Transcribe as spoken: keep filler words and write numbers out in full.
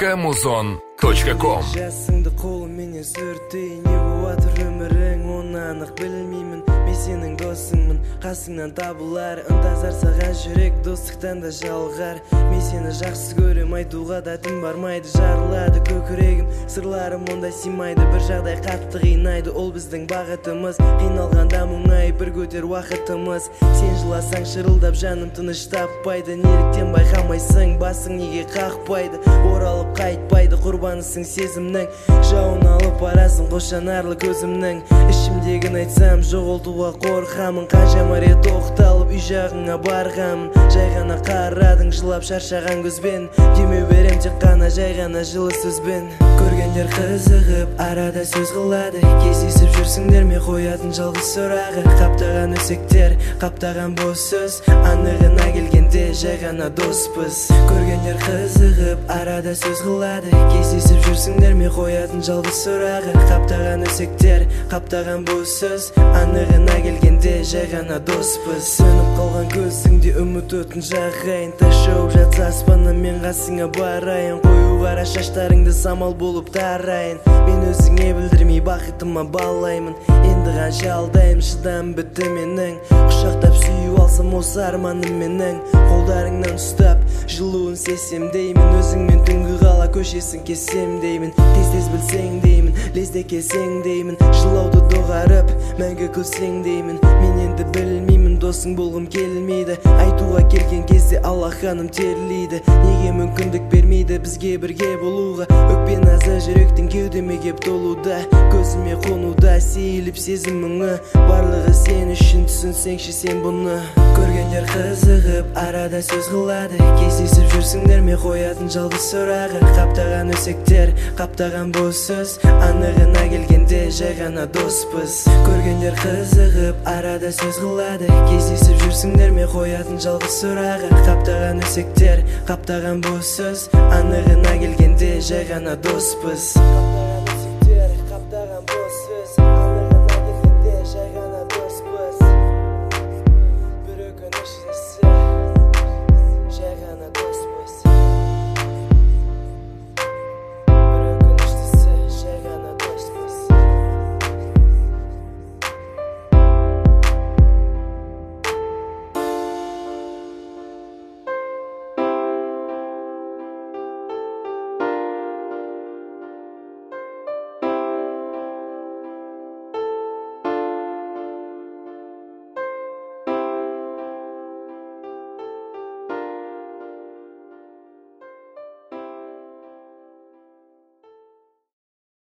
точка музон точка ком. Жасыңды қолыммен сүртейін, не болатыр өмірің, оны анық білмеймін. Мен сенің досыңмын, қасыңнан табылар, ынтазар саған жүрек достықтан да жалғар. Мен сені жақсы көрем, айтуға да тым бармайды, жарылады көкірегім, сырларым онда симайды. Бір жағдай қатты қинайды, ол біздің бағытымыз, қиналғанда мұңай бір көтер уақытымыз. Сен жыласаң шырылдап жаным тыныш таппайды, неліктен байқамайсың, басың неге қақпайды, оралып қайтпайды, құрбанысың сезімнің, жауын алып барасың қошанарлы көзімнің. Ішімдегін айтсам жоғалтуға қорқамын, қаншама рет тоқталып үй жағыңа барғамын. Жай ғана қарадың жылап шаршаған көзбен, демеу берем тек қана жай ғана жылы сөзбен. Көргендер қызығып арада сөз қылады, кездесіп жүрсіңдер ме қоятын жалғыз сұрағы. Қаптаған өсектер, қаптаған бос сөз, анығына келгенде жай ғана доспыз. Көргендер қызығып арада сөз қылады, кездесіп жүрсіңдер ме қоятын жалғыз сұрағы. Қаптаған өсектер, қаптаған бос сөз, анығына келгенде жай ғана доспыз. Сөніп қалған көзіңде үміт өтін жағайын, тас жауып жатса аспаннан мен қасыңа барайын. Қою қара шаштарыңды самал болып тарайын, мен өзіңе білдірмей бақытыма балаймын. Енді қанша алдайым, шыдам бітті менің, құшақтап сүйіп алсам осы арманым менің. Қолдарыңнан ұстап жылуын сезсем деймін, өзіңмен түнгі қала көшесін кесем деймін. Тез-тез білсең деймін, лезде келсең деймін, жылауды доғарып мәңгі күлсең деймін. Мен енді білмеймін, досың болғым келмейді, айтуға келген кезде Аллах ханым терлейді. Неге мүмкіндік бермейді бізге бірге болуға, өкпе назы жүректің кеудеме кеп толуда, көзіме қонуда сейіліп сезім мұңы, барлығы сен үшін түсінсеңші сен бұны. Көргендер қызығып арада сөз қылады, кездесіп жүрсіңдер ме қоятын жалғыз сұрағы. Қаптаған өсектер, қаптаған бос сөз, анығына келгенде жай ғана доспыз. Көргендер қызығып арада сөз қылады, кездесіп жүрсіңдер ме қоятын жалғыз сұрағы. Қаптаған өсектер, қаптаған бос сөз, анығына келгенде жай ғана доспыз. Қаптаған өсектер, қаптаған бос сөз, анығына келгенде жай ғана доспыз. Бір өкініш есі, жай ғана доспыз.